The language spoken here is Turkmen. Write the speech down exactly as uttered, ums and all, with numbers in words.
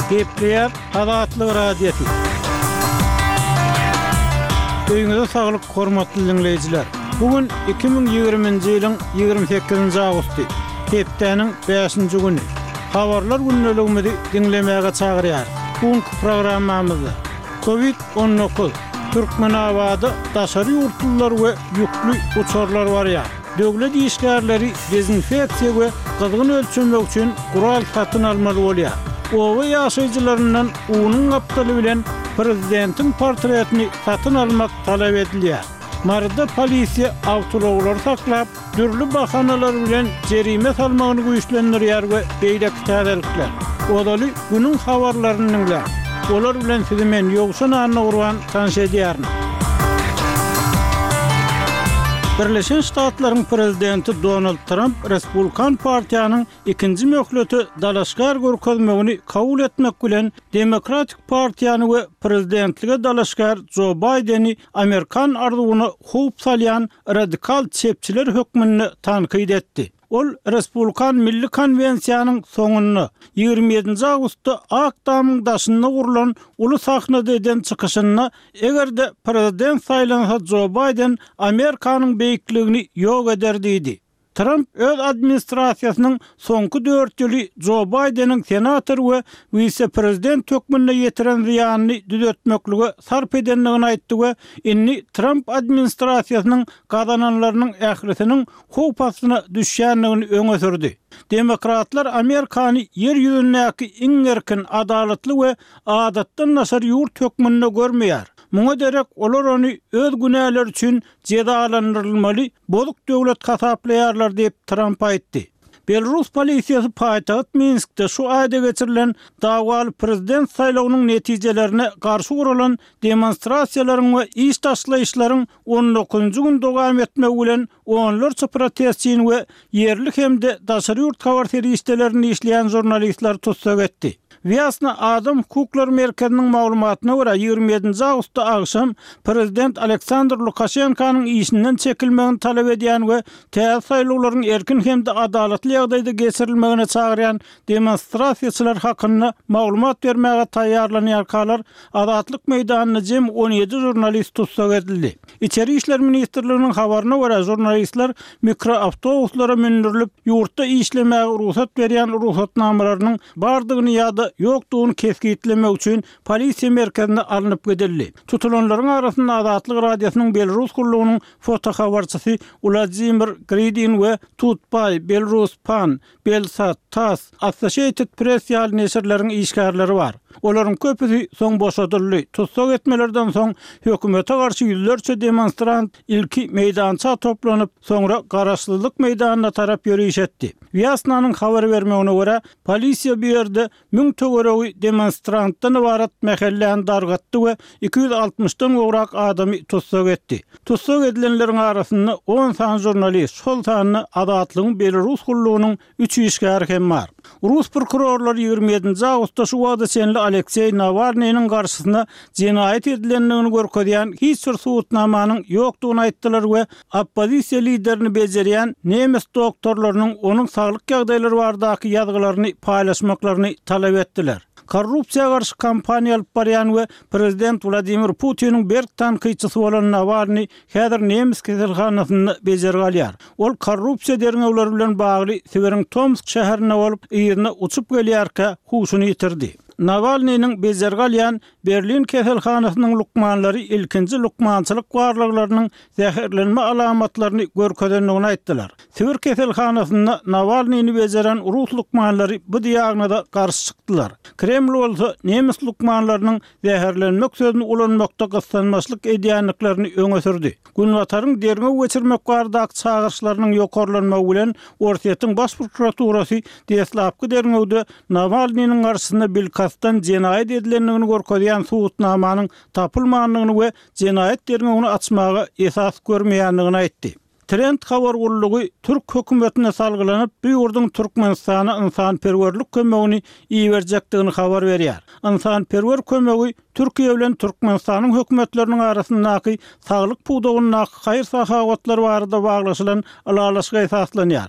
Gepleyer Azatlyk radiosi. Öýüňize saglyk, hormatly dinleýijiler. Bugün iki bin ýygrimiňji ýylyň ýygrimi sekizinji agusty, hepdeniň beşinji güni. Habarlar günneligimizi dinlemäge çagyrýar. Bugünkü programmamyzda covid on dokuz, Türkmenabady daşary ýurtlylar we ýüklü uçarlar barýar. Döwlet işgärleri dezinfeksiýa we gyzgyn ölçemek üçin gural satyn almaly bolýar. Owa ýaşaýjylaryndan unyň apdaly bilen prezidentin portretini satyn almak talap edilýär. Marada polisiýa awtologlar saklap, dürli bahanalar bilen jerime salmagyny güýçlendirýär we beýleki täzelikler. Odaly günüň habarlaryny dinlär. Olar bilen sizi men ýogşan anna urwan tanşedýärmi? Birleşen Ştatlaryň prezidenti Donald Trump Respublikan partiýanyň ikinji möhleti dalaşgar görkezmegini kabul etmek bilen Demokratik partiýany we prezidentlige dalaşgar Joe Biden'i Amerikan arzuwyna hup salýan radikal çepçiler hökmüni tanqid etdi. Ol Respublikan Milli Konvensiýanyň soňuny ýygrimi ýedinji agustda Akdamyň daşynda gurulan uly sahnada eden çykyşyny egerde prezident saýlansa Joe Biden Amerikanyň beýikligini ýok eder diýdi. Trump öz administrasiýasynyň soňky dört ýyly Joe Biden'iň senator we vice-prezident hökmüne ýetiren ziýanyny düzeltmekligi sarp edenligini aýtdy we inni Trump administrasiýasynyň gazananlarynyň ählisiniň howpasyna düşýänligini öňe sürdi. Demokratlar Amerikany yer ýüzündäki iň erkin, adalatly we adatdan naşar ýurt hökmünde görmeýär. Muňa derek olar ony öz günäler üçin jezalandyrylmaly, bozuk döwlet hasaplaýarlar diýip Trump aýtdy. Belarus polisiýasy paýtagat Minskde şu aýda geçirilen dagwaly prezident saýlawynyň netijelerine garşy gurulan demonstrasiýalaryň we iş taşlaýyşlaryň on dokuzunjy gün dowam etmegi bilen onlarça protestçiň we yerlik hemde daşary ýurt habar serýişlerini işleýän jurnalistler tutsak etdi. Vyasna Adam Hukuklar Merkeziniň maglumatyna görä ýygrimi ýedinji agustda agşam prezident Aleksandr Lukashenkanyň işinden çekilmegini talap edýän we täze saýlawlaryň erkin hemde adalatly ýagdaýda geçirilmegine çagyrýan demonstrasiýaçylar hakyna maglumat bermäge taýýarlanýarkalar Azatlyk meýdanyna jem on ýedi jurnalist tutsak edildi. İçeri işler ministrliginiň habaryna görä jurnalistler mikroawtobuslara mindirilip ýurtda işlemäge ruhsat berýän ruhsatnamalarynyň bardygyny ýa-da ýokdugyny keskitlemek üçin polisiýa merkezine alınıp gidildi. Tutulanlaryň arasynda Azatlyk radiosynyň Belarus gurulunyň foto habarçysy Vladimir Gridin we Tutpay, Belarus Pan, Belsat, Tass, Associated Press ýaly neşirleriň işgärleri bar. Olaryň köpüsi soň boşadyldy. Tutsak etmelerden soň hökümete garşy ýüzlerçe demonstrant ilki meýdança toplanyp, soňra Garaşlylyk meýdanyna tarap ýürüýüş etdi. Vyasnanyň habar bermegine görä, polisiýa bu ýerde müň töweregi demonstrantdan ibarat mähelläni dargatdy we iki yüz altmışdan gowrak adamy tutsak etdi. Tutsak edilenleriň arasynda on san jurnalist, şol sanyny Azatlygyň Belarus gurulunyň üç işgär hem bar. Rus prokurorlary ýygrimi ýedinji agustda şu wagtda senli Aleksey Navalnyň garşysyna jenaýat edilenligini görkezýän hiç bir suwutnamanyň ýokdugyny aýtdylar we oppozisiýa liderini bejerýän nemes doktorlarynyň onuň saglyk ýagdaýlary bardaky ýazgylaryny paýlaşmaklaryny talap etdiler. Korrupsiýa garşy kampaniýa alyp barýan we prezident Vladimir Putiniň berk tanqidçisi bolan Navalny häzir nemes keselhanasyny bejerýär. Ol korrupsiýa derňewleri bilen bagly Severiň-Tomsk şäherine bolup ýerine uçup gelýärkä huşuny ýitirdi. Navalnyň bejerýän Berlin keselhanasynyň lukmanlary ilkinji lukmançylyk warlyklarynyň zäherlenme alamatlaryny görkezenligini aýtdylar. Sibir keselhanasynda Navalnyny bejerýän Rus lukmanlary bu diýagnoza garşy çykdylar. Kreml bolsa nemes lukmanlarynyň zäherlenmek sözüni ulanmakda gyssanmaçlyk edýänliklerini öňe sürdi. Günwataryň derňe geçirmek bardak çağırşlarynyň ýokarlanmagy bilen Ortiýatyň baş prokuraturasy Deslapky derňewde Navalnyň garşysynda bilkasdan jenaýat edilenligini görkezýän suwutnamanyň tapylmanlygyny we jenaýat derňewini açmagy esas görmeýänligini aýtdy. Trend habar gurulugy Türk hökümetine salgylanyp, bu ýurduň Türkmenistana ynsanperwerlik kömegini iýerjekdigini habar berýär. Ynsanperwer kömegi Türkiýe bilen Türkmenistanyň hökümetleriniň arasyndaky saglyk puwdagyny haýyr sahawatlary barada baglaşylan alalaşyga esaslanýar.